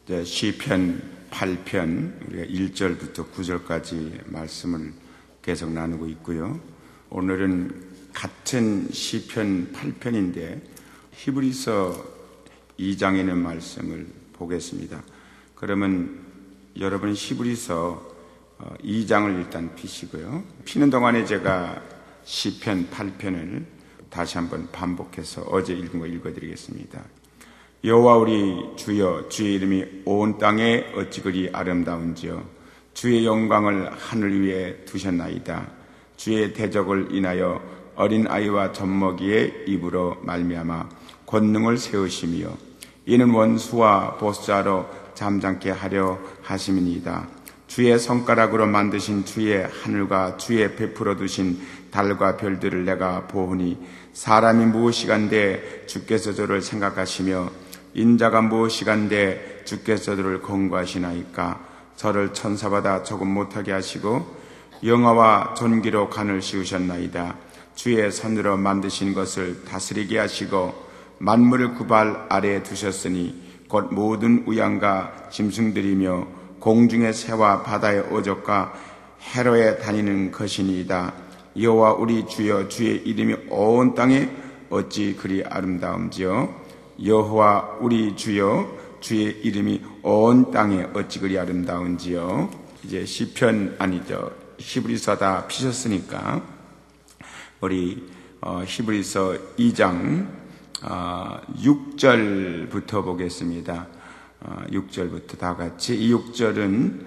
시편 8편 우리가 1절부터 9절까지 말씀을 계속 나누고 있고요. 오늘은 같은 시편 8편인데 히브리서 2장에 있는 말씀을 보겠습니다. 그러면 여러분 히브리서 2장을 일단 피시고요. 피는 동안에 제가 시편 8편을 다시 한번 반복해서 어제 읽은 거 읽어드리겠습니다. 여호와 우리 주여, 주의 이름이 온 땅에 어찌 그리 아름다운지요. 주의 영광을 하늘 위에 두셨나이다. 주의 대적을 인하여 어린아이와 젖먹이의 입으로 말미암아 권능을 세우시며 이는 원수와 보수자로 잠잠케 하려 하심이니이다. 주의 손가락으로 만드신 주의 하늘과 주의 베풀어 두신 달과 별들을 내가 보으니 사람이 무엇이간데 주께서 저를 생각하시며 인자가 무엇이간데 주께서 저를 권고하시나이까. 저를 천사보다 조금 못하게 하시고 영화와 존귀로 간을 씌우셨나이다. 주의 손으로 만드신 것을 다스리게 하시고 만물을 그 발 아래에 두셨으니 곧 모든 우양과 짐승들이며 공중의 새와 바다의 어족과 해로에 다니는 것이니이다. 여호와 우리 주여, 주의 이름이 온 땅에 어찌 그리 아름다운지요. 여호와 우리 주여, 주의 이름이 온 땅에 어찌 그리 아름다운지요. 이제 시편 아니죠, 히브리서 다 피셨으니까 우리 히브리서 2장 6절부터 보겠습니다. 6절부터 다 같이. 이 6절은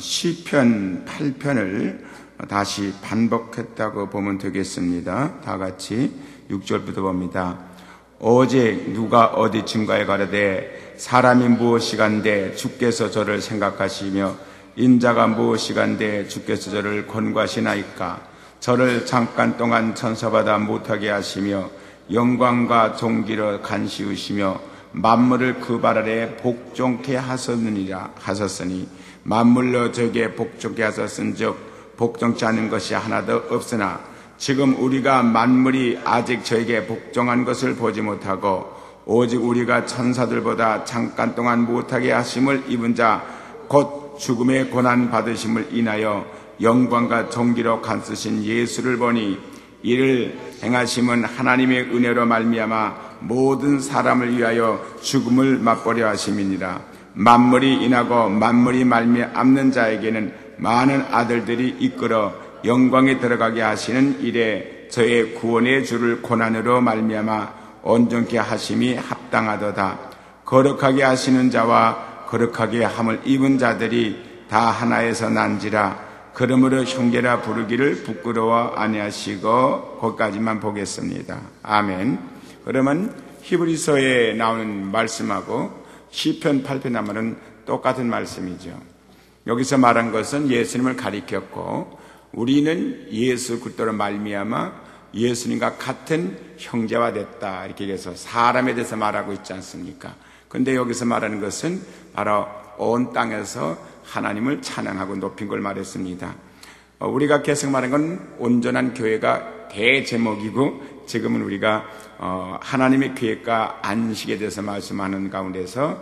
시편 8편을 다시 반복했다고 보면 되겠습니다. 다 같이 6절부터 봅니다. 어제 누가 어디 증거에 가려되 사람이 무엇이간데 주께서 저를 생각하시며 인자가 무엇이간데 주께서 저를 권고하시나이까. 저를 잠깐 동안 천사보다 못하게 하시며 영광과 존귀로 간시우시며 만물을 그 발 아래 복종케 하셨으니 만물로 저에게 복종케 하셨은즉 복종치 않은 것이 하나도 없으나 지금 우리가 만물이 아직 저에게 복종한 것을 보지 못하고 오직 우리가 천사들보다 잠깐 동안 못하게 하심을 입은 자 곧 죽음의 고난 받으심을 인하여 영광과 존귀로 간쓰신 예수를 보니 이를 행하심은 하나님의 은혜로 말미암아 모든 사람을 위하여 죽음을 맛보려 하심이니라. 만물이 인하고 만물이 말미암는 자에게는 많은 아들들이 이끌어 영광에 들어가게 하시는 일에 저의 구원의 주를 고난으로 말미암아 온전케 하심이 합당하도다. 거룩하게 하시는 자와 거룩하게 함을 입은 자들이 다 하나에서 난지라. 그러므로 형제라 부르기를 부끄러워 아니하시고. 거기까지만 보겠습니다. 아멘. 그러면 히브리서에 나오는 말씀하고 시편 8편 나오는 똑같은 말씀이죠. 여기서 말한 것은 예수님을 가리켰고 우리는 예수 그리스도로 말미암아 예수님과 같은 형제와 됐다, 이렇게 해서 사람에 대해서 말하고 있지 않습니까? 그런데 여기서 말하는 것은 바로 온 땅에서 하나님을 찬양하고 높인 걸 말했습니다. 우리가 계속 말한 건 온전한 교회가 대제목이고 지금은 우리가 하나님의 계획과 안식에 대해서 말씀하는 가운데서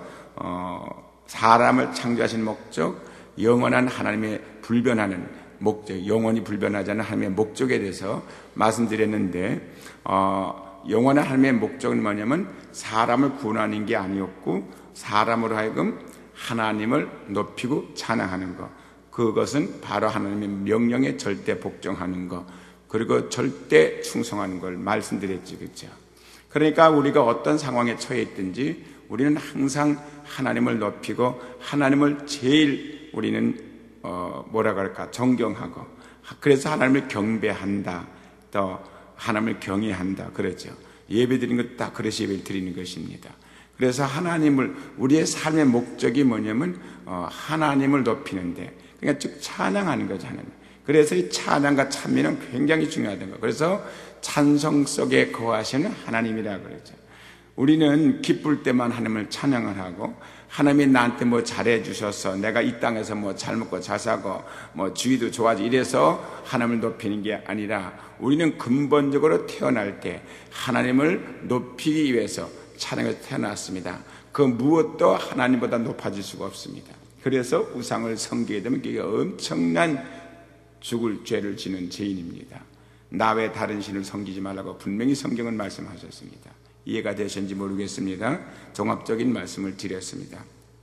사람을 창조하신 목적, 영원한 하나님의 불변하는 목적, 영원히 불변하지 않은 하나님의 목적에 대해서 말씀드렸는데 영원한 하나님의 목적은 뭐냐면 사람을 구원하는 게 아니었고 사람으로 하여금 하나님을 높이고 찬양하는 것, 그것은 바로 하나님의 명령에 절대 복종하는 것, 그리고 절대 충성하는 걸 말씀드렸지, 그렇죠? 그러니까 우리가 어떤 상황에 처해 있든지 우리는 항상 하나님을 높이고 하나님을 제일 우리는 뭐라고 할까, 존경하고, 그래서 하나님을 경배한다, 또 하나님을 경외한다, 그렇죠? 예배 드리는 것 다 그래서 예배를 드리는 것입니다. 그래서 하나님을, 우리의 삶의 목적이 뭐냐면 하나님을 높이는데, 그러니까 즉 찬양하는 거죠, 하나님. 그래서 이 찬양과 찬미는 굉장히 중요하다는 거. 그래서 찬송 속에 거하시는 하나님이라고 그러죠. 우리는 기쁠 때만 하나님을 찬양을 하고, 하나님이 나한테 뭐 잘해 주셔서 내가 이 땅에서 뭐 잘 먹고 잘 사고 뭐 주위도 좋아지 이래서 하나님을 높이는 게 아니라 우리는 근본적으로 태어날 때 하나님을 높이기 위해서 찬양에서 태어났습니다. 그 무엇도 하나님보다 높아질 수가 없습니다. 그래서 우상을 섬기게 되면 그게 엄청난 죽을 죄를 지는 죄인입니다. 나 외 다른 신을 섬기지 말라고 분명히 성경은 말씀하셨습니다. 이해가 되셨는지 모르겠습니다. 종합적인 말씀을 드렸습니다.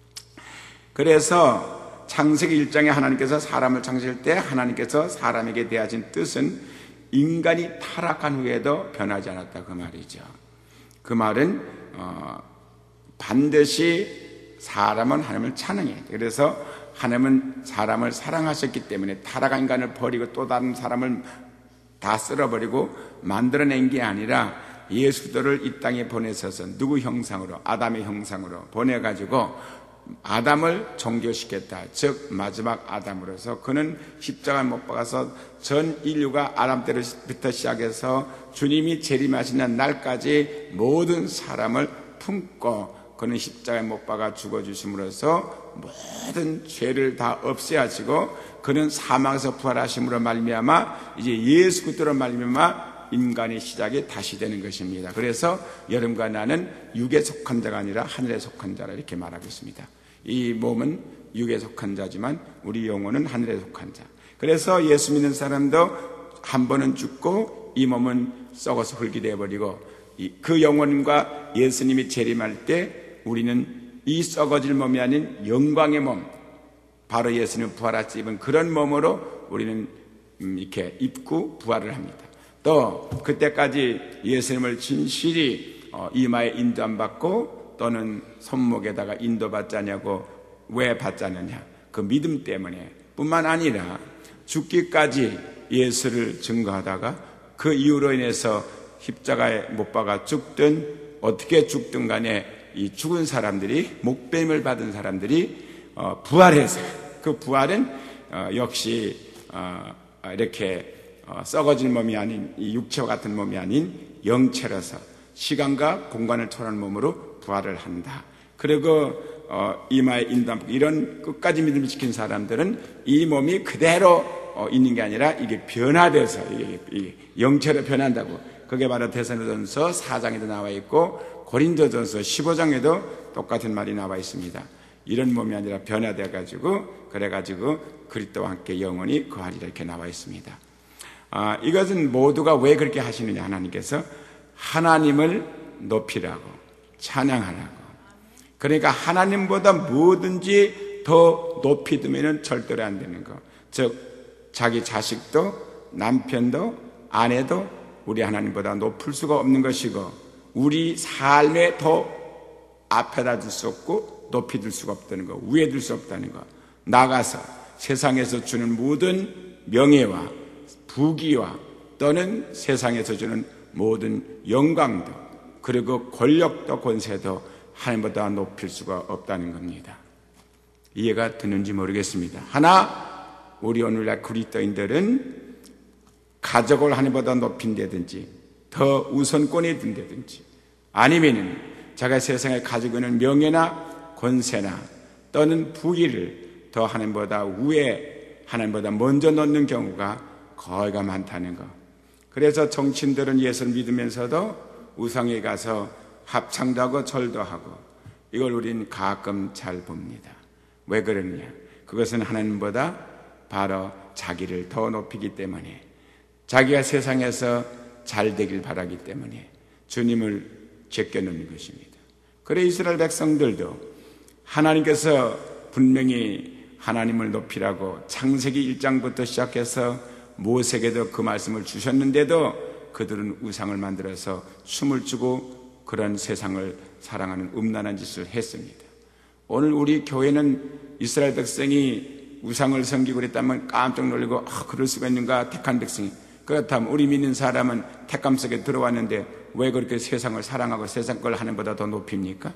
그래서 창세기 1장에 하나님께서 사람을 창조할 때 하나님께서 사람에게 대하신 뜻은 인간이 타락한 후에도 변하지 않았다 그 말이죠. 그 말은 반드시 사람은 하나님을 찬양해야 돼. 그래서 하나님은 사람을 사랑하셨기 때문에 타락한 인간을 버리고 또 다른 사람을 다 쓸어버리고 만들어낸 게 아니라 예수들을 이 땅에 보내셔서 누구 형상으로? 아담의 형상으로 보내가지고 아담을 종교시켰다. 즉 마지막 아담으로서 그는 십자가에 못 박아서 전 인류가 아담 때부터 시작해서 주님이 재림하시는 날까지 모든 사람을 품고 그는 십자가에 못 박아 죽어주심으로써 모든 죄를 다 없애하시고 그는 사망에서 부활하심으로 말미암아 이제 예수 그리스도로 말미암아 인간의 시작이 다시 되는 것입니다. 그래서 여러분과 나는 육에 속한 자가 아니라 하늘에 속한 자라 이렇게 말하고 있습니다. 이 몸은 육에 속한 자지만 우리 영혼은 하늘에 속한 자. 그래서 예수 믿는 사람도 한 번은 죽고 이 몸은 썩어서 흙이 되어버리고 그 영혼과 예수님이 재림할 때 우리는 이 썩어질 몸이 아닌 영광의 몸, 바로 예수님 부활하시 입은 그런 몸으로 우리는 이렇게 입고 부활을 합니다. 또 그때까지 예수님을 진실이 이마에 인도 안 받고 또는 손목에다가 인도 받지 않냐고 왜 받지 않느냐? 그 믿음 때문에 뿐만 아니라 죽기까지 예수를 증거하다가 그 이유로 인해서 십자가에 못 박아 죽든 어떻게 죽든 간에 이 죽은 사람들이 목뱀을 받은 사람들이 부활해서 그 부활은 역시 이렇게 썩어질 몸이 아닌 이 육체와 같은 몸이 아닌 영체라서 시간과 공간을 초월하는 몸으로 부활을 한다. 그리고 이마에 인담 이런 끝까지 믿음을 지킨 사람들은 이 몸이 그대로 있는 게 아니라 이게 변화돼서 이게 영체로 변한다고. 그게 바로 데살로니가전서 4장에도 나와 있고 고린도전서 15장에도 똑같은 말이 나와 있습니다. 이런 몸이 아니라 변화돼 가지고 그래가지고 그리스도와 함께 영원히 거하리라 이렇게 나와 있습니다. 이것은 모두가 왜 그렇게 하시느냐? 하나님께서 하나님을 높이라고 찬양하라고. 그러니까 하나님보다 뭐든지 더 높이 두면 절대로 안 되는 거. 즉 자기 자식도 남편도 아내도 우리 하나님보다 높을 수가 없는 것이고 우리 삶에 더 앞에다 둘 수 없고 높이 들 수가 없다는 거, 위에 들 수 없다는 거. 나가서 세상에서 주는 모든 명예와 부귀와 또는 세상에서 주는 모든 영광도 그리고 권력도 권세도 하나님보다 높일 수가 없다는 겁니다. 이해가 드는지 모르겠습니다. 하나 우리 오늘날 그리스도인들은 가족을 하나님보다 높인다든지 더 우선권이 든다든지 아니면 자기가 세상에 가지고 있는 명예나 권세나 또는 부귀를 더 하나님보다 위에 하나님보다 먼저 놓는 경우가 거의가 많다는 것. 그래서 정치인들은 예수를 믿으면서도 우상에 가서 합창도 하고 절도 하고 이걸 우리는 가끔 잘 봅니다. 왜 그러느냐? 그것은 하나님보다 바로 자기를 더 높이기 때문에 자기가 세상에서 잘 되길 바라기 때문에 주님을 제껴놓는 것입니다. 그래 이스라엘 백성들도 하나님께서 분명히 하나님을 높이라고 창세기 1장부터 시작해서 모세에게도 그 말씀을 주셨는데도 그들은 우상을 만들어서 춤을 추고 그런 세상을 사랑하는 음란한 짓을 했습니다. 오늘 우리 교회는 이스라엘 백성이 우상을 섬기고 그랬다면 깜짝 놀라고 그럴 수가 있는가? 택한 백성이. 그렇다면 우리 믿는 사람은 택감 속에 들어왔는데 왜 그렇게 세상을 사랑하고 세상 걸 하는 것보다 더 높입니까?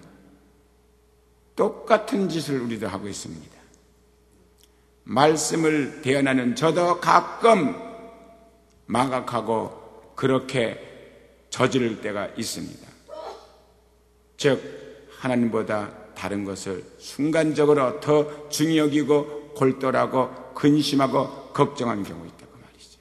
똑같은 짓을 우리도 하고 있습니다. 말씀을 대언하는 저도 가끔 망각하고 그렇게 저지를 때가 있습니다. 즉 하나님보다 다른 것을 순간적으로 더 중히 여기고 골똘하고 근심하고 걱정하는 경우가 있다고 말이죠.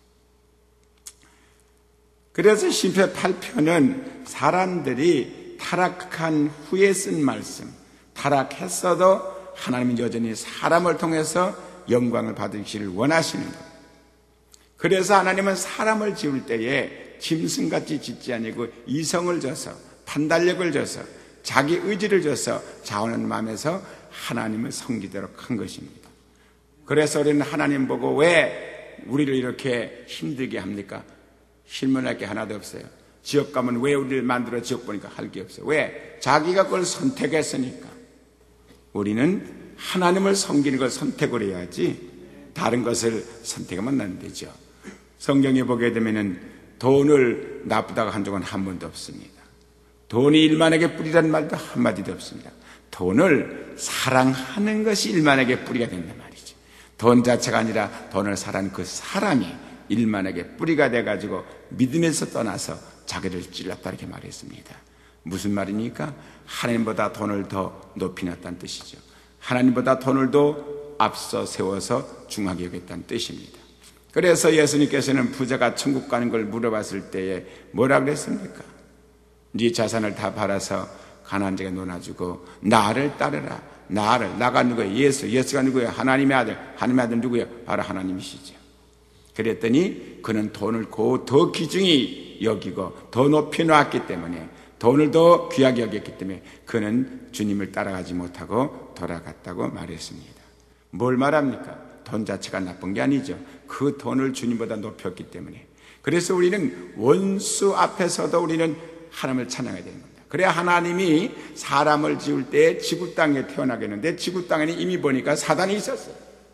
그래서 시편 8편은 사람들이 타락한 후에 쓴 말씀, 타락했어도 하나님은 여전히 사람을 통해서 영광을 받으시기를 원하시는 것. 그래서 하나님은 사람을 지을 때에 짐승같이 짓지 아니고 이성을 줘서, 판단력을 줘서, 자기 의지를 줘서 자원하는 마음에서 하나님을 섬기도록 한 것입니다. 그래서 우리는 하나님 보고 왜 우리를 이렇게 힘들게 합니까? 실문할 게 하나도 없어요. 지옥 가면 왜 우리를 만들어 지옥 보니까 할 게 없어요. 왜? 자기가 그걸 선택했으니까. 우리는 하나님을 섬기는 걸 선택을 해야지 다른 것을 선택하면 안 되죠. 성경에 보게 되면은 돈을 나쁘다고 한 적은 한 번도 없습니다. 돈이 일만에게 뿌리라는 말도 한마디도 없습니다. 돈을 사랑하는 것이 일만에게 뿌리가 된단 말이죠. 돈 자체가 아니라 돈을 사랑하는 그 사랑이 일만에게 뿌리가 돼가지고 믿음에서 떠나서 자기를 찔렀다 이렇게 말했습니다. 무슨 말입니까? 하나님보다 돈을 더 높이 놨다는 뜻이죠. 하나님보다 돈을 더 앞서 세워서 중하게 여겼다는 뜻입니다. 그래서 예수님께서는 부자가 천국 가는 걸 물어봤을 때에 뭐라 그랬습니까? 네 자산을 다 팔아서 가난한 자에게 나눠주고 나를 따르라. 나가 누구예요? 예수가 누구예요? 하나님의 아들. 하나님의 아들 누구예요? 바로 하나님이시죠. 그랬더니 그는 돈을 더 귀중히 여기고 더 높이 놓았기 때문에, 돈을 더 귀하게 여겼기 때문에 그는 주님을 따라가지 못하고 돌아갔다고 말했습니다. 뭘 말합니까? 돈 자체가 나쁜 게 아니죠. 그 돈을 주님보다 높였기 때문에. 그래서 우리는 원수 앞에서도 우리는 하나님을 찬양해야 되는 겁니다. 그래야 하나님이 사람을 지을 때 지구 땅에 태어나게 했는데 지구 땅에는 이미 보니까 사단이 있었어요.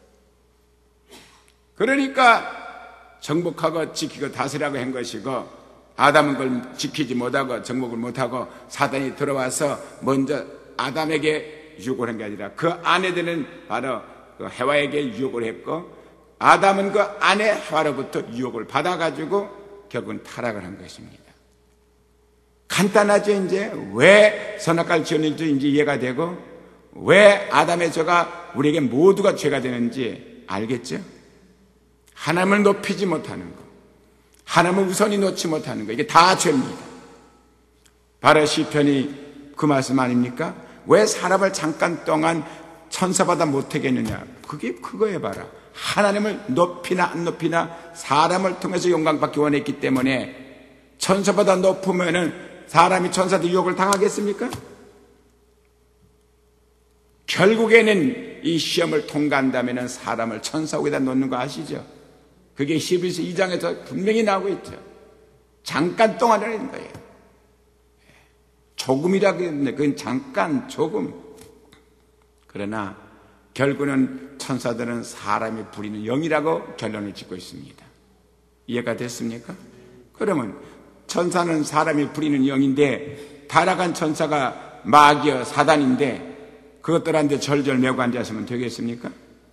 그러니까 정복하고 지키고 다스리라고 한 것이고, 아담은 그걸 지키지 못하고 정복을 못하고 사단이 들어와서 먼저 아담에게 유혹을 한 게 아니라 그 아내들은 바로 그 해와에게 유혹을 했고, 아담은 그 아내 해와로부터 유혹을 받아가지고 결국은 타락을 한 것입니다. 간단하죠. 이제 왜 선악과를 지었는지 이제 이해가 되고, 왜 아담의 죄가 우리에게 모두가 죄가 되는지 알겠죠? 하나님을 높이지 못하는 것, 하나님을 우선히 놓지 못하는 것, 이게 다 죄입니다. 바로 시편이 그 말씀 아닙니까? 왜 사람을 잠깐 동안 천사보다 못하겠느냐? 그게 그거에 봐라. 하나님을 높이나 안 높이나 사람을 통해서 영광받기 원했기 때문에, 천사보다 높으면은 사람이 천사도 유혹을 당하겠습니까? 결국에는 이 시험을 통과한다면 사람을 천사 위에다 놓는 거 아시죠? 그게 히브리서 2장에서 분명히 나오고 있죠. 잠깐 동안이라는 거예요. 조금이라고 했는데 그건 잠깐, 조금. 그러나 결국은 천사들은 사람이 부리는 영이라고 결론을 짓고 있습니다. 이해가 됐습니까? 그러면 천사는 사람이 부리는 영인데, 타락한 천사가 마귀여 사단인데 그것들한테 절절 매고 앉아서면 되겠습니까?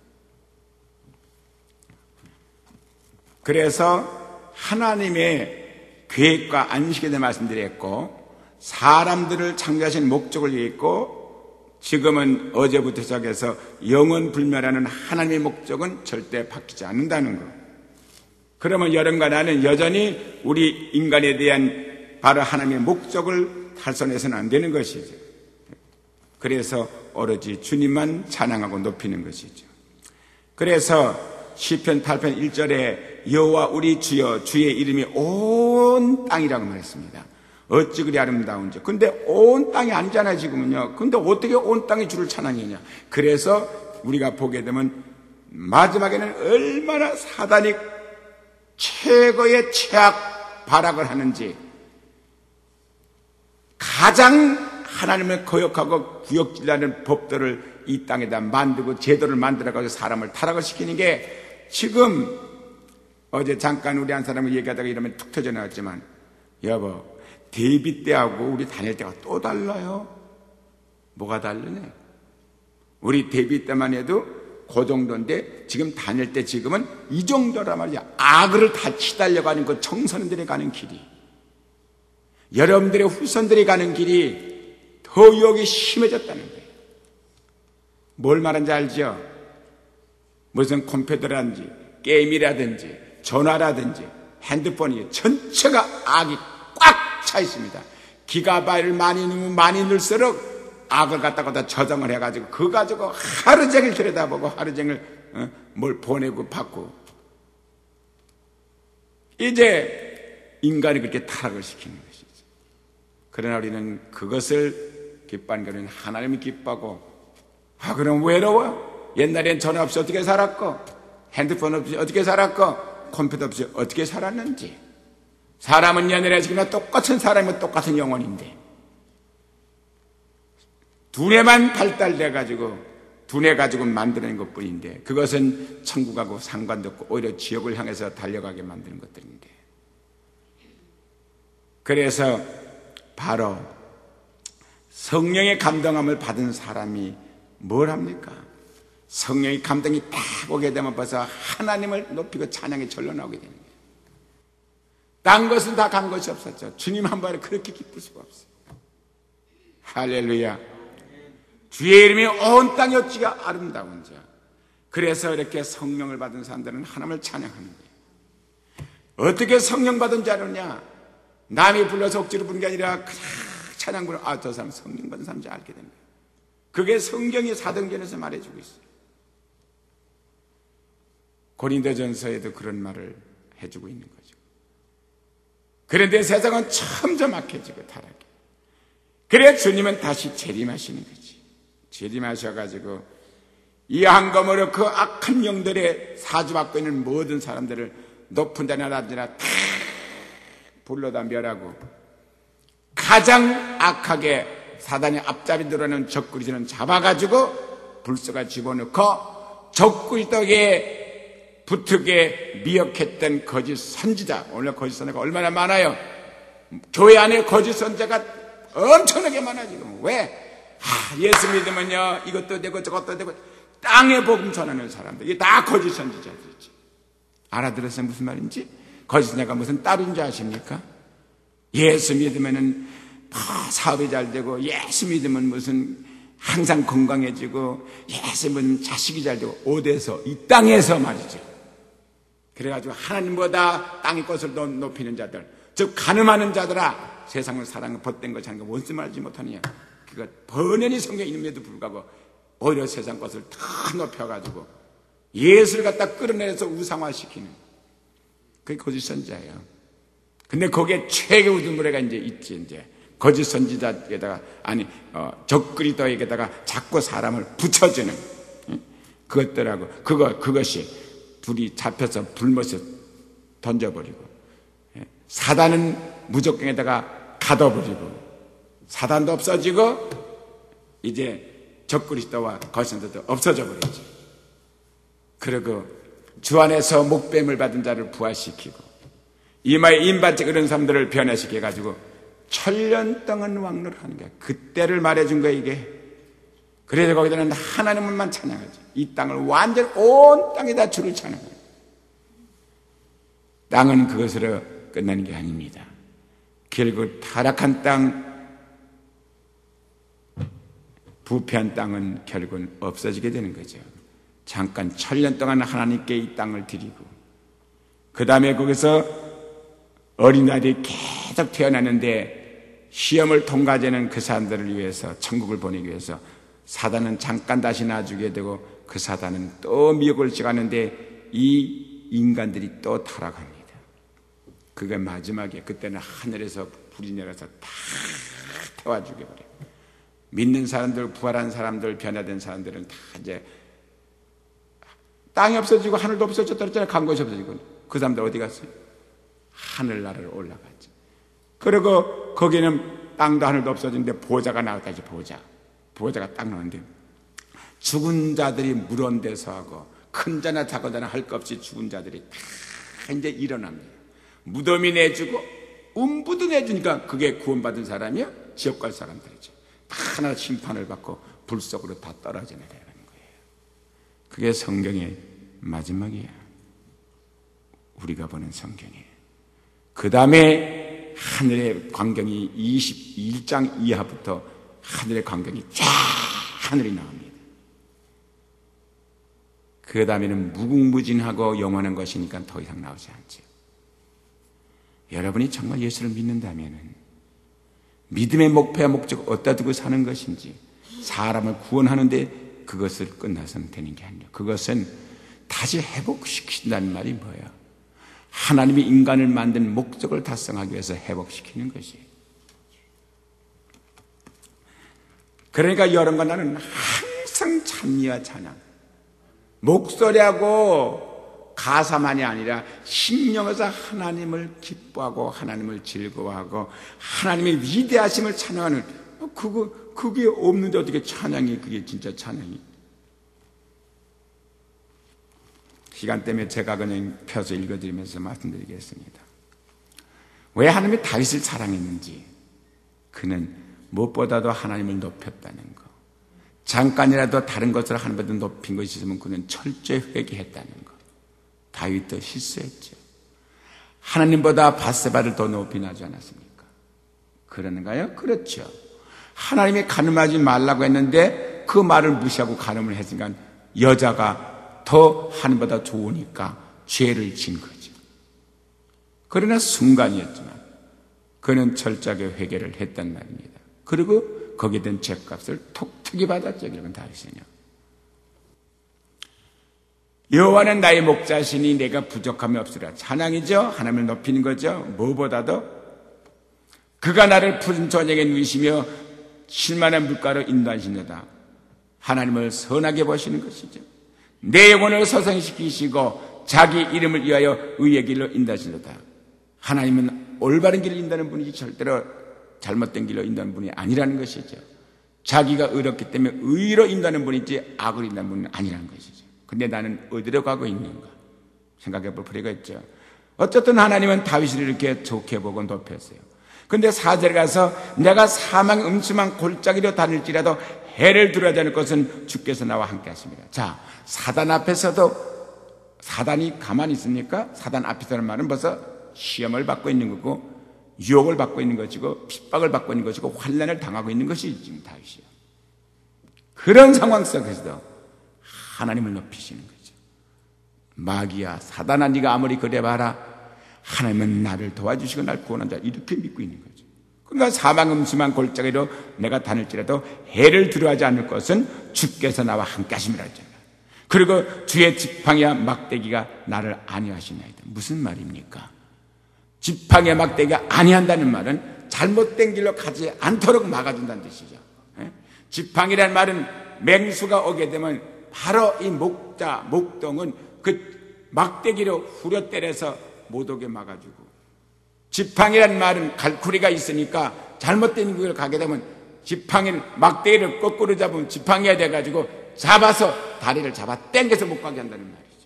그래서 하나님의 계획과 안식에 대해 말씀드렸고, 사람들을 창조하신 목적을 얘기했고, 지금은 어제부터 시작해서 영원 불멸하는 하나님의 목적은 절대 바뀌지 않는다는 것. 그러면 여러분과 나는 여전히 우리 인간에 대한 바로 하나님의 목적을 달성해서는 안 되는 것이죠. 그래서 오로지 주님만 찬양하고 높이는 것이죠. 그래서 시편 8편 1절에 여호와 우리 주여, 주의 이름이 온 땅이라고 말했습니다. 어찌 그리 아름다운지. 근데 온 땅이 아니잖아요, 지금은요. 근데 어떻게 온 땅이 주를 찬양하냐. 그래서 우리가 보게 되면 마지막에는 얼마나 사단이 최고의 최악 발악을 하는지, 가장 하나님을 거역하고 구역질하는 법들을 이 땅에다 만들고 제도를 만들어가지고 사람을 타락을 시키는 게, 지금 어제 잠깐 우리 한 사람을 얘기하다가 이러면 툭 터져 나왔지만, 여보, 데이빗 때하고 우리 다닐 때가 또 달라요. 뭐가 다르네? 우리 데이빗 때만 해도 그 정도인데 지금 다닐 때 지금은 이 정도란 말이야. 악을 다 치달려가는 그 청소년들이 가는 길이, 여러분들의 후손들이 가는 길이 더 유혹이 심해졌다는 거예요. 뭘 말하는지 알죠? 무슨 컴퓨터라든지 게임이라든지 전화라든지 핸드폰이 전체가 악이 꽉 차 있습니다. 기가바이트를 많이 넣으면 많이 넣을수록 악을 갖다가 저장을 해가지고 그거 가지고 하루 종일 들여다보고 하루 종일 뭘 보내고 받고, 이제 인간이 그렇게 타락을 시키는 것이죠. 그러나 우리는 그것을 기뻐하는 게, 우리는 하나님이 기뻐하고, 그럼 외로워? 옛날엔 전화 없이 어떻게 살았고, 핸드폰 없이 어떻게 살았고, 컴퓨터 없이 어떻게 살았는지. 사람은 옛날에 지금이나 똑같은 사람이면 똑같은 영혼인데, 두뇌만 발달돼가지고 두뇌 가지고 만드는 것 뿐인데, 그것은 천국하고 상관도 없고 오히려 지옥을 향해서 달려가게 만드는 것들인데, 그래서 바로 성령의 감동함을 받은 사람이 뭘 합니까? 성령의 감동이 딱 오게 되면 벌써 하나님을 높이고 찬양이 절로 나오게 되는 거예요. 딴 것은 다 간 것이 없었죠. 주님 한 번에 그렇게 기쁠 수가 없어요. 할렐루야. 주의 이름이 온 땅이 어찌가 아름다운 자. 그래서 이렇게 성령을 받은 사람들은 하나님을 찬양하는 거예요. 어떻게 성령 받은 자느냐? 남이 불러서 억지로 부르는 게 아니라 그냥 찬양 부르면, 저 사람 성령 받은 사람인지 알게 됩니다. 그게 성경이 사도행전에서 말해주고 있어요. 고린도전서에도 그런 말을 해주고 있는 거죠. 그런데 세상은 점점 악해지고 타락해. 그래 주님은 다시 재림하시는 거지. 재림하셔가지고 이 한검으로 그 악한 영들의 사주받고 있는 모든 사람들을 높은 데나 낮은 데나 다 불러다 멸하고, 가장 악하게 사단이 앞잡이 들어오는 적그리스도는 잡아가지고 불쏘가 집어넣고, 적그리스도에게 붙게 미혹했던 거짓 선지자, 오늘 거짓 선지자가 얼마나 많아요. 교회 안에 거짓 선지자가 엄청나게 많아 지금. 왜? 예수 믿으면요 이것도 되고 저것도 되고, 땅에 복음 전하는 사람들, 이게 다 거짓 선지자들이지. 알아들었어요? 무슨 말인지? 거짓 선지자가 무슨 따로인 줄 아십니까? 예수 믿으면은 사업이 잘 되고, 예수 믿으면 무슨 항상 건강해지고, 예수 믿으면 자식이 잘 되고, 어디서? 이 땅에서 말이죠. 그래가지고 하나님보다 땅의 것을 높이는 자들, 즉 가늠하는 자들아, 세상을 사랑을 벗된 것이 아니고 원수 말하지 못하느냐. 그가 번연히 성경에 있는데도 불구하고 오히려 세상 것을 다 높여가지고 예수를 갖다 끌어내서 우상화시키는, 그게 거짓 선지자예요. 근데 거기에 최고 우두머리가 이제 있지. 이제 거짓 선지자에다가, 적그리스도에게다가 자꾸 사람을 붙여주는 그것들하고, 그것이 둘이 잡혀서 불못에 던져버리고, 사단은 무조건에다가 가둬버리고, 사단도 없어지고, 이제 적그리스도와 거짓선지자도 없어져 버리지. 그리고 주 안에서 목뱀을 받은 자를 부활시키고, 이마에 임반책 그런 사람들을 변화시켜가지고 천년 동안 왕노를 하는 거야. 그때를 말해준 거야 이게. 그래서 거기다는 하나님만 찬양하지. 이 땅을 완전 온 땅에다 주를 찬양해요. 땅은 그것으로 끝나는 게 아닙니다. 결국 타락한 땅, 부패한 땅은 결국은 없어지게 되는 거죠. 잠깐 천년 동안 하나님께 이 땅을 드리고, 그 다음에 거기서 어린아이들이 계속 태어나는데 시험을 통과하는 그 사람들을 위해서, 천국을 보내기 위해서 사단은 잠깐 다시 놔주게 되고, 그 사단은 또 미혹을 시작하는데 이 인간들이 또 타락합니다. 그게 마지막에, 그때는 하늘에서 불이 내려서 다 태워 죽여버려요. 믿는 사람들, 부활한 사람들, 변화된 사람들은 다 이제 땅이 없어지고 하늘도 없어졌다 그랬잖아요. 간 곳이 없어지고. 그 사람들 어디 갔어요? 하늘나라로 올라갔죠. 그리고 거기는 땅도 하늘도 없어지는데 보좌가 나왔다지. 보좌가 딱 나오는데, 죽은 자들이 물온 데서 하고 큰 자나 작은 자나 할 것 없이 죽은 자들이 다 이제 일어납니다. 무덤이 내주고 음부도 내주니까 그게 구원받은 사람이야? 지옥 갈 사람들이죠. 다 하나 심판을 받고 불 속으로 다 떨어져 내려가는 거예요. 그게 성경의 마지막이야. 우리가 보는 성경이에요. 그 다음에 하늘의 광경이 21장 이하부터 하늘의 광경이 쫙 하늘이 나옵니다. 그 다음에는 무궁무진하고 영원한 것이니까 더 이상 나오지 않죠. 여러분이 정말 예수를 믿는다면 믿음의 목표와 목적 어디다 두고 사는 것인지, 사람을 구원하는데 그것을 끝나서는 되는 게 아니에요. 그것은 다시 회복시킨다는 말이 뭐예요? 하나님이 인간을 만든 목적을 달성하기 위해서 회복시키는 것이에요. 그러니까 여러분과 나는 항상 찬미와 찬양, 목소리하고 가사만이 아니라 심령에서 하나님을 기뻐하고 하나님을 즐거워하고 하나님의 위대하심을 찬양하는, 그게 없는데 어떻게 찬양이, 그게 진짜 찬양이. 시간 때문에 제가 그냥 펴서 읽어드리면서 말씀드리겠습니다. 왜 하나님이 다윗을 사랑했는지, 그는 무엇보다도 하나님을 높였다는 거. 잠깐이라도 다른 것을 하나님보다 높인 것이 있으면 그는 철저히 회개했다는 거. 다윗도 실수했죠. 하나님보다 밧세바를 더 높이 나지 않았습니까? 그러는가요? 그렇죠. 하나님이 간음하지 말라고 했는데 그 말을 무시하고 간음을 했으니까 여자가 더 하나님보다 좋으니까 죄를 진 거죠. 그러나 순간이었지만 그는 철저하게 회개를 했단 말입니다. 그리고 거기에 대한 죄값을 톡톡히 받았죠. 결국은 다윗은요. 여호와는 나의 목자시니 내가 부족함이 없으리라. 찬양이죠. 하나님을 높이는 거죠. 무엇보다도 그가 나를 푸른 저녁에 누이시며 쉴만한 물가로 인도하시느다. 하나님을 선하게 보시는 것이죠. 내 영혼을 서성시키시고 자기 이름을 위하여 의의 길로 인도하시느다. 하나님은 올바른 길을 인도하는 분이지 절대로 잘못된 길로 인도하는 분이 아니라는 것이죠. 자기가 의롭기 때문에 의로 인도하는 분이지 악을 인도하는 분은 아니라는 것이죠. 근데 나는 어디로 가고 있는가 생각해 볼 필요가 있죠. 어쨌든 하나님은 다윗을 이렇게 좋게 보고 높였어요. 근데 4절에 가서 내가 사망의 음침한 골짜기로 다닐지라도 해를 두려워하지 않을 것은 주께서 나와 함께 하십니다. 자, 사단 앞에서도 사단이 가만히 있습니까? 사단 앞에서는 말은 벌써 시험을 받고 있는 거고 유혹을 받고 있는 것이고 핍박을 받고 있는 것이고 환난을 당하고 있는 것이 지금 다윗이에요. 그런 상황 속에서도 하나님을 높이시는 거죠. 마귀야, 사단아, 네가 아무리 그래봐라 하나님은 나를 도와주시고 날 구원한다, 이렇게 믿고 있는 거죠. 그러니까 사망 음침한 골짜기로 내가 다닐지라도 해를 두려워하지 않을 것은 주께서 나와 함께 하심이라 했잖아요. 그리고 주의 지팡이와 막대기가 나를 안위하시나이다. 무슨 말입니까? 지팡이와 막대기가 안위한다는 말은 잘못된 길로 가지 않도록 막아준다는 뜻이죠. 지팡이라는 말은 맹수가 오게 되면 바로 이 목동은 그 막대기로 후려 때려서 못 오게 막아주고, 지팡이라는 말은 갈쿠리가 있으니까 잘못된 길을 가게 되면 지팡이를, 막대기를 거꾸로 잡으면 지팡이가 돼가지고 잡아서 다리를 잡아 당겨서 못 가게 한다는 말이죠.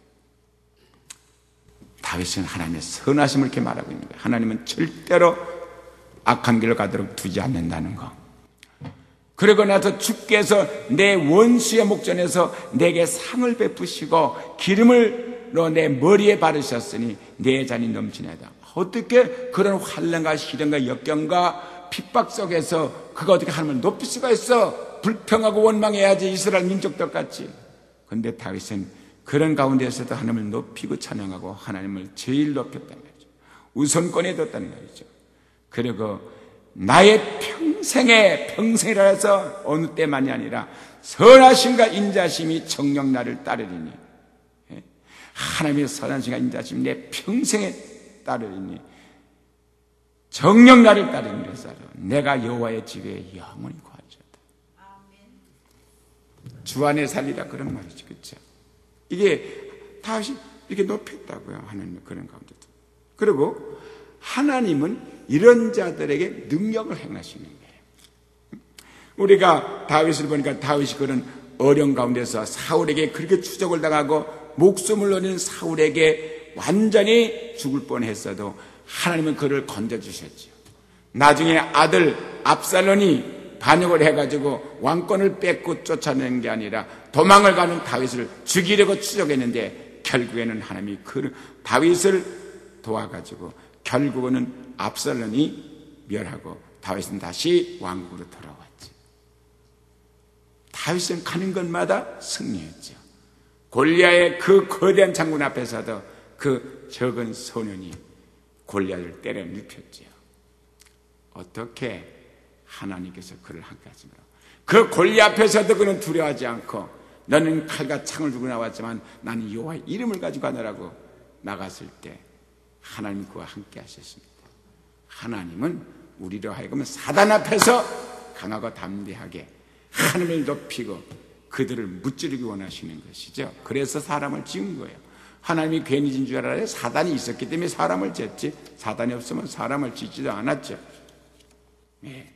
다윗은 하나님의 선하심을 이렇게 말하고 있는 거예요. 하나님은 절대로 악한 길을 가도록 두지 않는다는 거. 그러고 나서 주께서 내 원수의 목전에서 내게 상을 베푸시고 기름을로 내 머리에 바르셨으니 내 잔이 넘치나이다. 어떻게 그런 환난과 시련과 역경과 핍박 속에서 그가 어떻게 하나님을 높일 수가 있어? 불평하고 원망해야지, 이스라엘 민족들 같이. 그런데 다윗은 그런 가운데서도 하나님을 높이고 찬양하고 하나님을 제일 높였단 말이죠. 우선권에 뒀다는 말이죠. 그리고 나의 평생이라 해서 어느 때만이 아니라 선하심과 인자심이 정녕 나를 따르리니, 하나님의 선하심과 인자심이 내 평생에 따르리니 정녕 나를 따르는 것으로 내가 여호와의 집에 영원히 거하리로다. 주 안에 살리라, 그런 말이죠. 그렇죠? 이게 다시 이렇게 높였다고요. 하나님의 그런 가운데도. 그리고 하나님은 이런 자들에게 능력을 행하시는 거예요. 우리가 다윗을 보니까 다윗이 그런 어려운 가운데서 사울에게 그렇게 추적을 당하고 목숨을 놓는 사울에게 완전히 죽을 뻔했어도 하나님은 그를 건져주셨죠. 나중에 아들 압살론이 반역을 해가지고 왕권을 뺏고 쫓아내는 게 아니라 도망을 가는 다윗을 죽이려고 추적했는데 결국에는 하나님이 그 다윗을 도와가지고 결국은 압살론이 멸하고 다윗은 다시 왕국으로 돌아왔지. 다윗은 가는 곳마다 승리했죠. 골리앗의 그 거대한 장군 앞에서도 그 적은 소년이 골리앗을 때려 눕혔죠. 어떻게 하나님께서 그를 함께 하시며 그 골리앗에서도 그는 두려워하지 않고 너는 칼과 창을 들고 나왔지만 나는 여호와의 이름을 가지고 가느라고 나갔을 때 하나님 그와 함께 하셨습니다. 하나님은 우리로 하여금 사단 앞에서 강하고 담대하게 하늘을 높이고 그들을 무찌르기 원하시는 것이죠. 그래서 사람을 지은 거예요. 하나님이 괜히 진 줄 알아요? 사단이 있었기 때문에 사람을 짓지, 사단이 없으면 사람을 짓지도 않았죠. 네.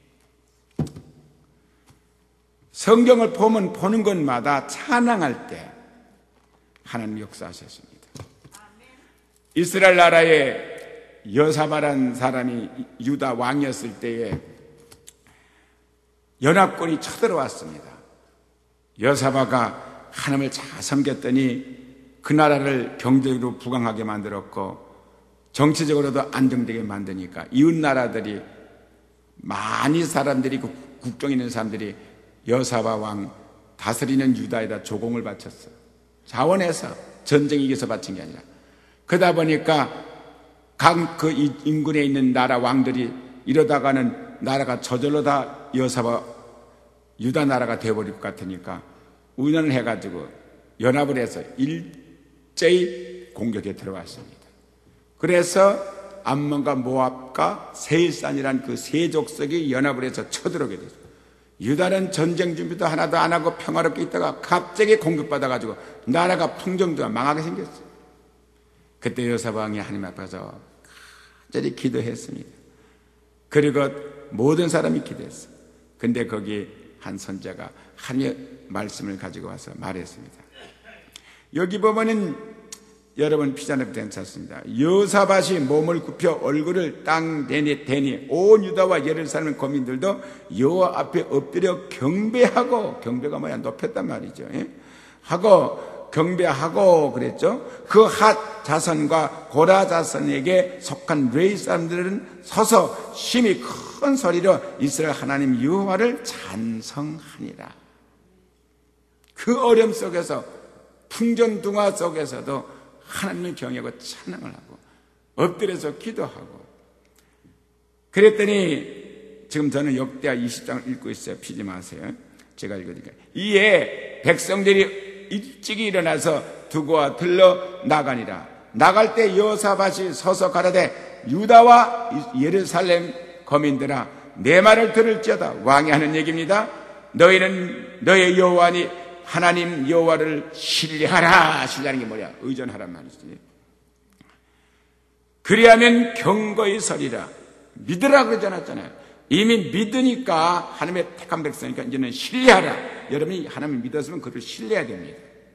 성경을 보면 보는 것마다 찬양할 때 하나님 역사하셨습니다. 이스라엘 나라에 여사바란 사람이 유다 왕이었을 때에 연합군이 쳐들어왔습니다. 여사바가 하나님을 잘 섬겼더니 그 나라를 경제적으로 부강하게 만들었고 정치적으로도 안정되게 만드니까 이웃 나라들이 많이 사람들이 그 국정에 있는 사람들이 여사바 왕 다스리는 유다에다 조공을 바쳤어요. 자원해서 전쟁에 이겨서 바친 게 아니라. 그러다 보니까 각 그 인근에 있는 나라 왕들이 이러다가는 나라가 저절로 다 여사바 유다 나라가 되어버릴 것 같으니까 운영을 해가지고 연합을 해서 일제히 공격에 들어갔습니다. 그래서 암몬과 모압과 세일산이라는 그 세 족속이 연합을 해서 쳐들어오게 됐어요. 유다는 전쟁 준비도 하나도 안 하고 평화롭게 있다가 갑자기 공격받아가지고 나라가 풍정도가 망하게 생겼어요. 그때 여사바 왕이 하나님 앞에서 간절히 기도했습니다. 그리고 모든 사람이 기도했어요. 근데 거기 한 선자가 하나님의 말씀을 가지고 와서 말했습니다. 여기 보면은 여러분 피자는 괜찮습니다. 여사밧이 몸을 굽혀 얼굴을 땅 대니 온 유다와 예루살렘 거민들도 여호와 앞에 엎드려 경배하고, 경배가 뭐야? 높였단 말이죠. 예? 하고 경배하고 그랬죠. 그 핫 자손과 고라 자손에게 속한 레위 사람들은 서서 심히 큰 소리로 이스라엘 하나님 여호와를 찬성하니라. 그 어려움 속에서 풍전등화 속에서도 하나님을 경외하고 찬양을 하고 엎드려서 기도하고 그랬더니 지금 저는 역대하 20장을 읽고 있어요. 피지 마세요. 제가 읽으니까 이에 백성들이 일찍이 일어나서 두고와 들러 나가니라. 나갈 때 여호사밧이 서서 가라되 유다와 예루살렘 거민들아 내 말을 들을지어다. 왕이 하는 얘기입니다. 너희는 너의 여호와니 하나님 여호와를 신뢰하라. 신뢰하는 게 뭐야? 의존하란 말이지. 그리하면 경고히 서리라. 믿으라 그러지 않았잖아요. 이미 믿으니까 하나님의 택한 백성이니까 이제는 신뢰하라. 여러분이 하나님을 믿었으면 그를 신뢰해야 됩니다.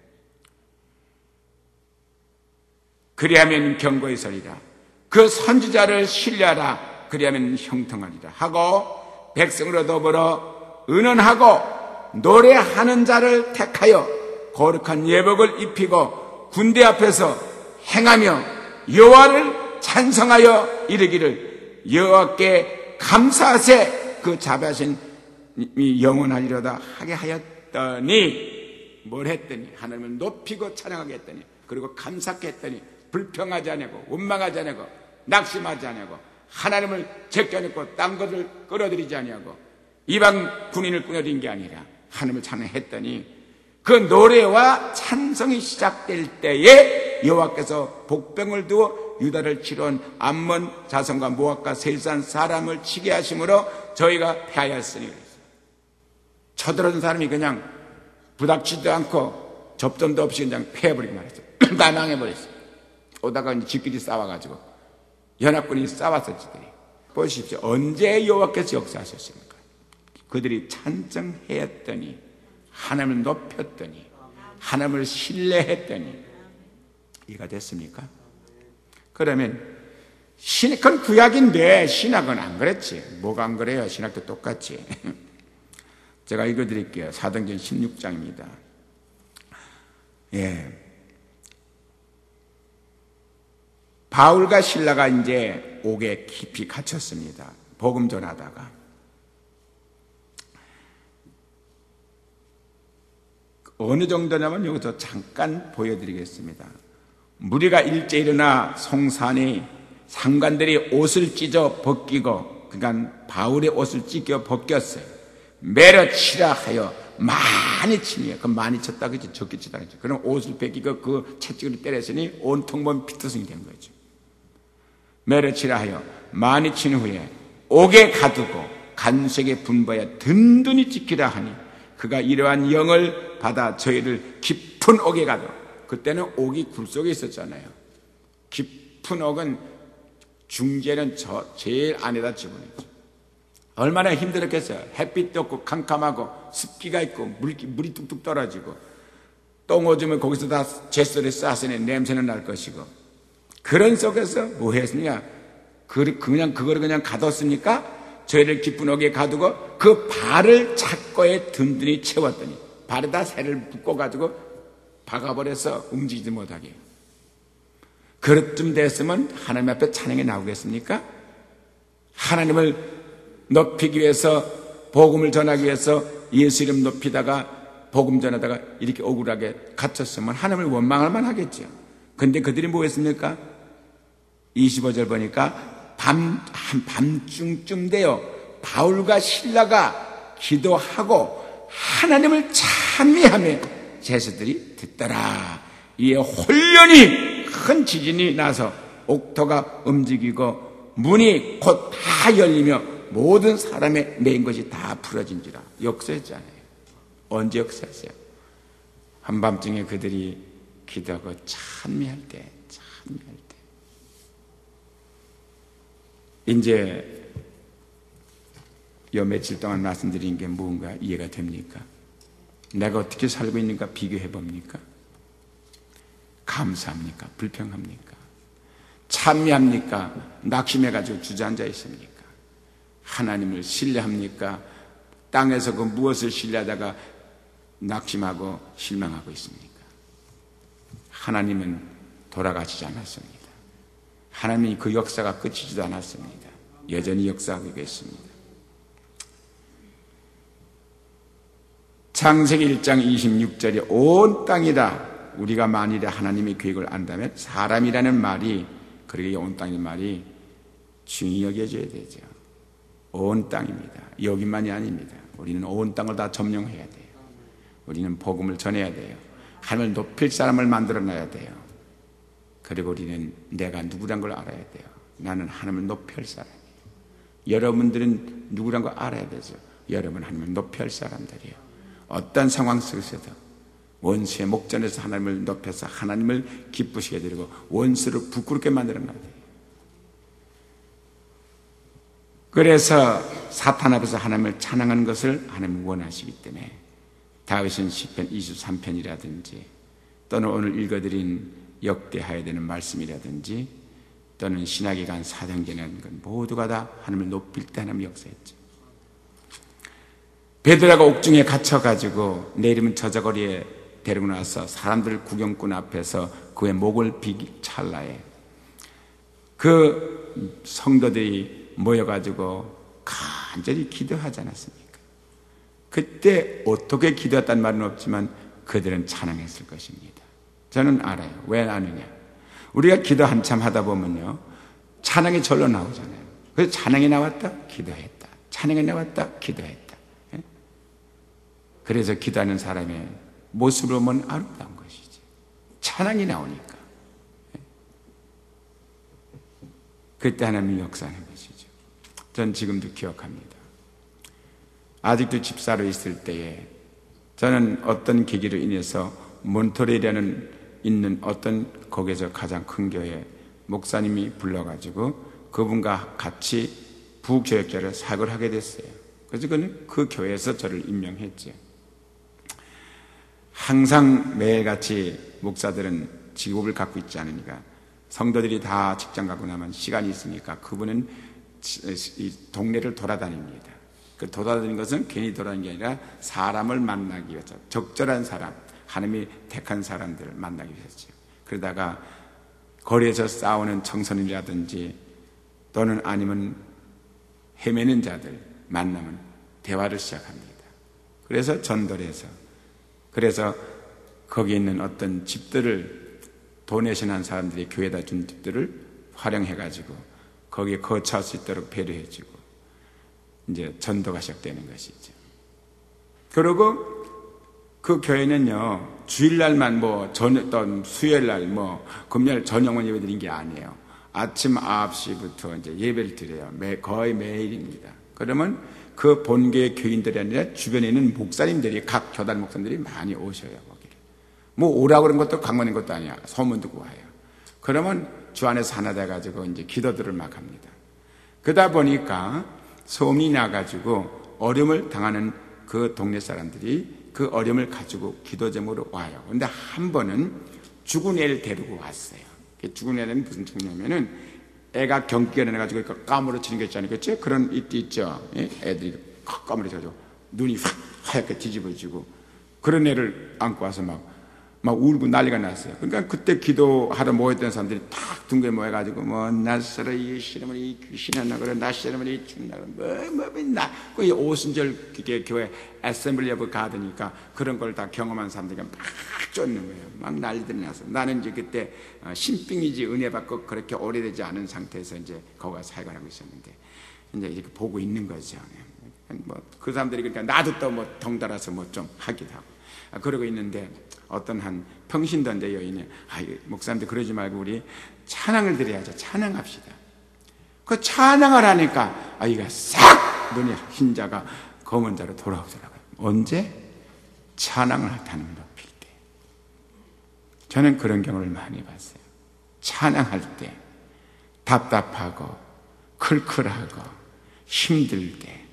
그리하면 경고히 서리라. 그 선지자를 신뢰하라. 그리하면 형통하리라 하고 백성으로 더불어 의논하고 노래하는 자를 택하여 거룩한 예복을 입히고 군대 앞에서 행하며 여호와를 찬성하여 이르기를 여호와께 감사하세 그 자비하신 이 영원하리로다 하게 하였더니 뭘 했더니 하나님을 높이고 찬양하게 했더니 그리고 감사케 했더니 불평하지 않고 원망하지 않고 낙심하지 않고 하나님을 제껴놓고 딴 것을 끌어들이지 아니하고 이방 군인을 끌어들인 게 아니라 하나님을 찬양했더니 그 노래와 찬성이 시작될 때에 여호와께서 복병을 두어 유다를 치러온 암몬 자손과 모압과 세일산 사람을 치게 하심으로 저희가 패하였으니 그랬어요. 쳐들어온 사람이 그냥 부닥치지도 않고 접점도 없이 그냥 패해버리고 말했어요. 다 망해버렸어요. 오다가 이제 지끼리 싸워가지고 연합군이 싸웠었지들이. 보십시오. 언제 여호와께서 역사하셨습니까? 그들이 찬성했더니 하나님을 높였더니 하나님을 신뢰했더니 이가 됐습니까? 그러면 그건 구약인데 신학은 안 그랬지. 뭐가 안 그래요? 신학도 똑같지. 제가 읽어드릴게요. 사도행전 16장입니다. 예. 바울과 실라가 이제 옥에 깊이 갇혔습니다. 복음 전하다가. 어느 정도냐면 여기서 잠깐 보여드리겠습니다. 무리가 일제 일어나 송산에 상관들이 옷을 찢어 벗기고, 그러니까 바울의 옷을 찢겨 벗겼어요. 매려치라 하여 많이 치니, 그 많이 쳤다 그지, 적게 쳤다 그지. 그럼 옷을 벗기고 그 채찍으로 때렸으니 온통 몸 피투성이 된 거죠. 매려치라 하여 많이 친 후에 옥에 가두고 간색에 분부하여 든든히 지키라 하니, 그가 이러한 영을 받아 저희를 깊은 옥에 가둬. 그때는 옥이 굴 속에 있었잖아요. 깊은 옥은 중재는 제일 안에다 집어넣죠. 얼마나 힘들었겠어요. 햇빛도 없고 캄캄하고 습기가 있고 물이 뚝뚝 떨어지고 똥 오줌을 거기서 다 제소를 쌌으니 냄새는 날 것이고, 그런 속에서 뭐 했느냐, 그냥 그거를 그냥 가뒀습니까? 저희를 깊은 옥에 가두고 그 발을 착고에 든든히 채웠더니, 발에다 새를 묶어가지고 박아버려서 움직이지 못하게. 그릇쯤 됐으면 하나님 앞에 찬양이 나오겠습니까? 하나님을 높이기 위해서, 복음을 전하기 위해서 예수 이름 높이다가 복음 전하다가 이렇게 억울하게 갇혔으면 하나님을 원망할 만하겠죠. 근데 그들이 뭐 했습니까? 25절 보니까 밤중쯤 되어 바울과 실라가 기도하고 하나님을 찬미하며 제사들이 듣더라. 이에 홀련히 큰 지진이 나서 옥토가 움직이고 문이 곧 다 열리며 모든 사람의 매인 것이 다 풀어진지라. 역사했잖아요. 언제 역사했어요? 한밤중에 그들이 기도하고 찬미할 때. 이제 요 며칠 동안 말씀드린 게 뭔가 이해가 됩니까? 내가 어떻게 살고 있는가 비교해 봅니까? 감사합니까? 불평합니까? 찬미합니까? 낙심해가지고 주저앉아 있습니까? 하나님을 신뢰합니까? 땅에서 그 무엇을 신뢰하다가 낙심하고 실망하고 있습니까? 하나님은 돌아가시지 않았습니다. 하나님이 그 역사가 끝이지도 않았습니다. 여전히 역사하고 계십니다. 창세기 1장 26절에 온 땅이다. 우리가 만일에 하나님의 계획을 안다면 사람이라는 말이, 그러게 온 땅의 말이 중히 여겨져야 되죠. 온 땅입니다. 여기만이 아닙니다. 우리는 온 땅을 다 점령해야 돼요. 우리는 복음을 전해야 돼요. 하나님을 높일 사람을 만들어놔야 돼요. 그리고 우리는 내가 누구란 걸 알아야 돼요. 나는 하나님을 높일 사람이에요. 여러분들은 누구란 걸 알아야 되죠. 여러분 하나님을 높일 사람들이에요. 어떤 상황 속에서도 원수의 목전에서 하나님을 높여서 하나님을 기쁘시게 드리고 원수를 부끄럽게 만들어놔야 돼요. 그래서 사탄 앞에서 하나님을 찬양하는 것을 하나님이 원하시기 때문에 다윗은 시편 23편이라든지 또는 오늘 읽어드린 역대하여야 되는 말씀이라든지 또는 신학에 간 사도행전이라는 건 모두가 다 하나님을 높일 때 하나님 역사했죠. 베드로가 옥중에 갇혀가지고 내리면 저자거리에 데리고 나서 사람들 구경꾼 앞에서 그의 목을 비기 찰나에 그 성도들이 모여가지고 간절히 기도하지 않았습니까? 그때 어떻게 기도했다는 말은 없지만 그들은 찬양했을 것입니다. 저는 알아요. 왜 아느냐? 우리가 기도 한참 하다 보면요, 찬양이 절로 나오잖아요. 그래서 찬양이 나왔다, 기도했다. 찬양이 나왔다, 기도했다. 예? 그래서 기도하는 사람의 모습을 보면 아름다운 것이지. 찬양이 나오니까. 예? 그때 하나님이 역사하는 것이죠. 전 지금도 기억합니다. 아직도 집사로 있을 때에 저는 어떤 계기로 인해서 몬토레이라는 있는 어떤 거기에서 가장 큰 교회 목사님이 불러가지고 그분과 같이 부교역자를 사역을 하게 됐어요. 그래서 그는 그 교회에서 저를 임명했죠. 항상 매일같이 목사들은 직업을 갖고 있지 않으니까 성도들이 다 직장 가고 나면 시간이 있으니까 그분은 이 동네를 돌아다닙니다. 그 돌아다니는 것은 괜히 돌아다니는 게 아니라 사람을 만나기 위해서 적절한 사람, 하나님이 택한 사람들을 만나기 위해서죠. 그러다가 거리에서 싸우는 청소년이라든지 또는 아니면 헤매는 자들 만나면 대화를 시작합니다. 그래서 전도해서 그래서 거기 있는 어떤 집들을 도네이션한 사람들이 교회에다 준 집들을 활용해가지고 거기에 거처할 수 있도록 배려해주고 이제 전도가 시작되는 것이죠. 그리고 그 교회는요, 주일날만 어떤 수요일날 금요일 저녁만 예배 드린 게 아니에요. 아침 9시부터 이제 예배를 드려요. 거의 매일입니다. 그러면 그 본교의 교인들이 아니라 주변에 있는 목사님들이, 각 교단 목사님들이 많이 오셔요, 거기를. 오라고 그런 것도 강권인 것도 아니야. 소문 듣고 와요. 그러면 주 안에서 하나 돼가지고 이제 기도들을 막 합니다. 그러다 보니까 소문이 나가지고 어려움을 당하는 그 동네 사람들이 그 어려움을 가지고 기도 제목으로 와요. 그런데 한 번은 죽은 애를 데리고 왔어요. 죽은 애는 무슨 책이냐면은 애가 경기가 일어나가지고 까무러치는 게 있잖아요. 그렇죠? 그런 이때 있죠. 애들이 까무러쳐가지고 눈이 확 하얗게 뒤집어지고 그런 애를 안고 와서 막 울고 난리가 났어요. 그러니까 그때 기도하러 모였던 사람들이 탁 둥게 모여가지고 낯설어 이 시름을 이 귀신아 나그래 낯설으면 이 죽나 뭐나 그 오순절 교회 애셈블리 오브 가드니까 그런 걸 다 경험한 사람들이 막 쫓는 거예요. 막 난리들이 나서 나는 이제 그때 신빙이지 은혜 받고 그렇게 오래되지 않은 상태에서 이제 거기가 사역을 하고 있었는데 이제 이렇게 보고 있는 거죠. 그 사람들이 그러니까 나도 또 덩달아서 좀 하기도 하고 그러고 있는데 어떤 한 평신도인데 여인이 목사님들 그러지 말고 우리 찬양을 드려야죠. 찬양합시다. 그 찬양을 하니까 아이가 싹 눈이 흰 자가 검은 자로 돌아오더라고요. 언제? 찬양을 하는 높일 때. 저는 그런 경우를 많이 봤어요. 찬양할 때 답답하고 클클하고 힘들 때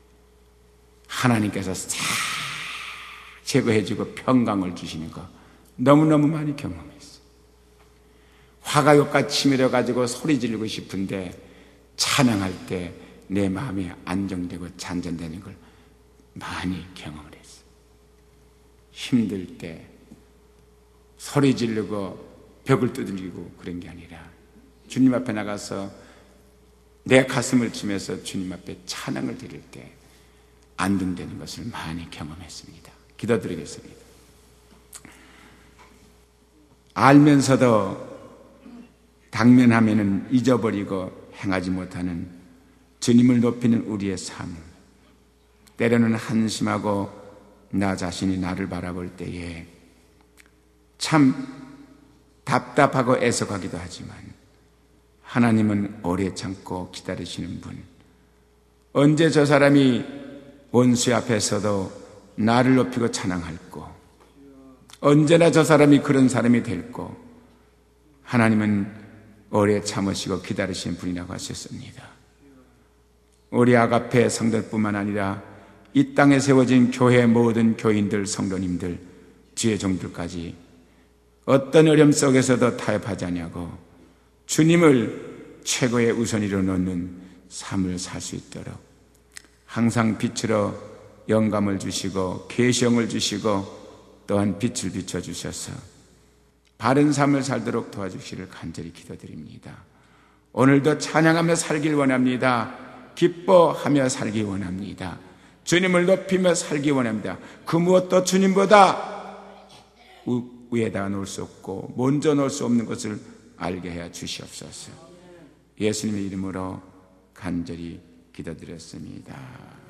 하나님께서 싹 제거해주고 평강을 주시는 거 너무너무 많이 경험했어요. 화가 욕가 치밀어가지고 소리 지르고 싶은데 찬양할 때 내 마음이 안정되고 잔잔되는 걸 많이 경험을 했어요. 힘들 때 소리 지르고 벽을 두들기고 그런 게 아니라 주님 앞에 나가서 내 가슴을 치면서 주님 앞에 찬양을 드릴 때 안정되는 것을 많이 경험했습니다. 기도드리겠습니다. 알면서도 당면하면은 잊어버리고 행하지 못하는 주님을 높이는 우리의 삶. 때로는 한심하고 나 자신이 나를 바라볼 때에 참 답답하고 애석하기도 하지만 하나님은 오래 참고 기다리시는 분. 언제 저 사람이 원수 앞에서도 나를 높이고 찬양할꼬. 언제나 저 사람이 그런 사람이 될꼬. 하나님은 오래 참으시고 기다리시는 분이라고 하셨습니다. 우리 아가페 성도뿐만 아니라 이 땅에 세워진 교회 모든 교인들, 성도님들, 주의 종들까지 어떤 어려움 속에서도 타협하지 않냐고 주님을 최고의 우선으로 놓는 삶을 살 수 있도록 항상 빛으로 영감을 주시고 계시형을 주시고 또한 빛을 비춰주셔서 바른 삶을 살도록 도와주시기를 간절히 기도드립니다. 오늘도 찬양하며 살길 원합니다. 기뻐하며 살기 원합니다. 주님을 높이며 살기 원합니다. 그 무엇도 주님보다 위에다 놓을 수 없고 먼저 놓을 수 없는 것을 알게 해 주시옵소서. 예수님의 이름으로 간절히 기도드렸습니다.